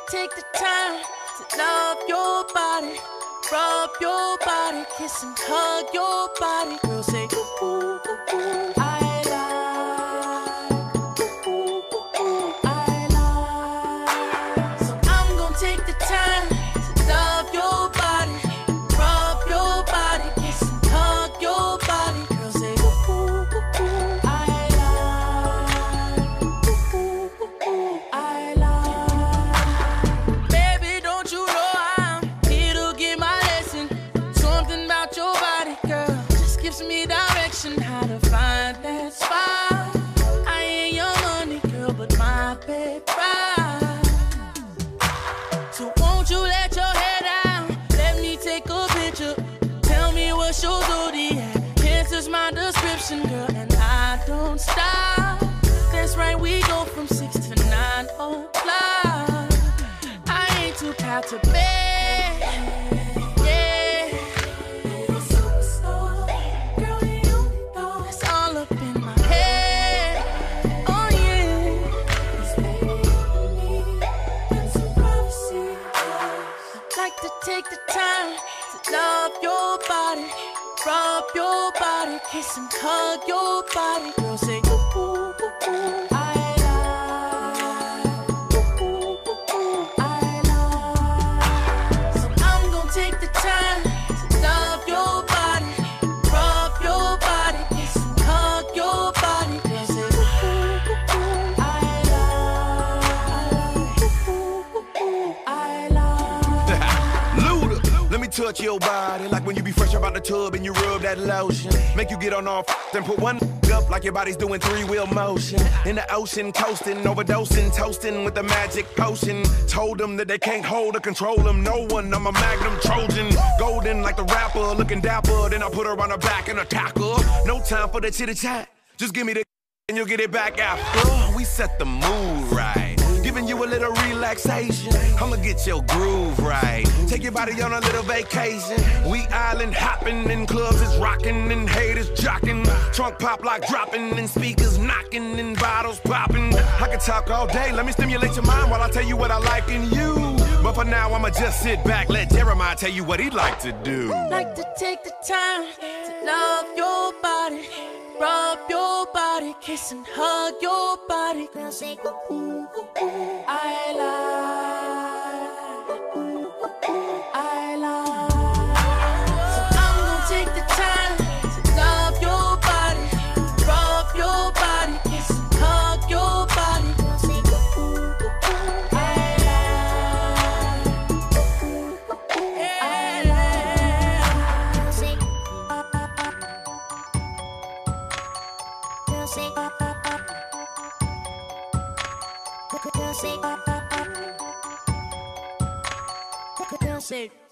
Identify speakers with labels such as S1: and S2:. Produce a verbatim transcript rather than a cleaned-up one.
S1: take the time to love your body, rub your body, kiss and hug your body. Girl, say ooh, ooh, ooh, ooh. I like, ooh, ooh, ooh, I like. So I'm gonna take the time to love your body, rub your body, kiss and hug your body. Girl, say ooh, ooh, ooh, ooh. I like, ooh, ooh, ooh, ooh. I like. Baby, don't you know I'm here to get my lesson? Something about your body, girl, just gives me direction how to find that spot. I ain't your money, girl, but my bed ride. So won't you let your hair down? Let me take a picture. Tell me what's your zodiac. Answers my description, girl, and I don't stop. That's right, we go from six to nine o'clock. I ain't too proud to bed. Yeah. Girl, you know it's all up in my head. Oh yeah. I'd like to take the time to love your body, rub your body, kiss and hug your body. Girl, say ooh, ooh, ooh, ooh. I like, ooh, ooh, ooh, ooh. I like. So I'm gonna take the time to love your body, rub your body, kiss and hug your body. Girl, say ooh, ooh, ooh, ooh. I like, ooh, ooh, ooh, ooh. I like.
S2: Luda, let me touch your body like when you be fresh up out the tub and you rub that lotion. Make you get on off, then put one up like your body's doing three-wheel motion. In the ocean, coasting, overdosing, toasting with the magic potion. Told them that they can't hold or control them. No one, I'm a magnum Trojan. Golden like the rapper, looking dapper. Then I put her on her back and attack her. No time for the chitty-chat. Just give me the and you'll get it back after. We set the mood right, giving you a little relaxation. I'ma get your groove right, take your body on a little vacation. We island hopping and clubs is rocking and haters jocking. Trunk pop like dropping and speakers knocking and bottles popping. I can talk all day, let me stimulate your mind while I tell you what I like in you. But for now I'ma just sit back, let Jeremiah tell you what he'd like to do.
S1: Like to take the time to love your body, rub your body, kiss and hug your body. Girl, say ooh, ooh, ooh, ooh. I like, ooh, ooh, ooh. I like. So I'm gonna take the time to love your body, rub your body, kiss and hug your body. Girl, say ooh, ooh, ooh. I like, ooh, ooh, ooh. I like. Girl, say Girl, say Girl, say Girl, say